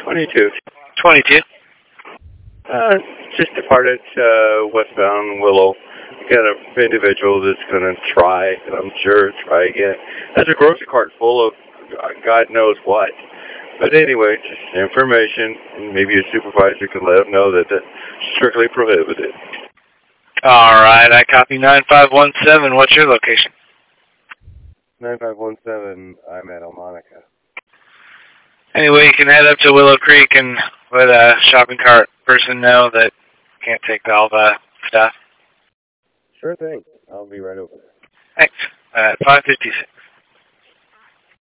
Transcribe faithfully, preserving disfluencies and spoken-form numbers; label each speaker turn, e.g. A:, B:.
A: twenty-two.
B: twenty-two.
A: Uh, just departed uh, westbound Willow. Got an individual that's going to try, I'm sure, try again. Has a grocery cart full of God knows what. But anyway, just information, and maybe a supervisor can let them know that that's strictly prohibited.
B: All right, I copy nine five one seven. What's your location?
A: nine five one seven, I'm at Elmonica.
B: Anyway, you can head up to Willow Creek and let a shopping cart person know that can't take all the stuff.
A: Sure thing. I'll be right over there.
B: Thanks. At five fifty-six.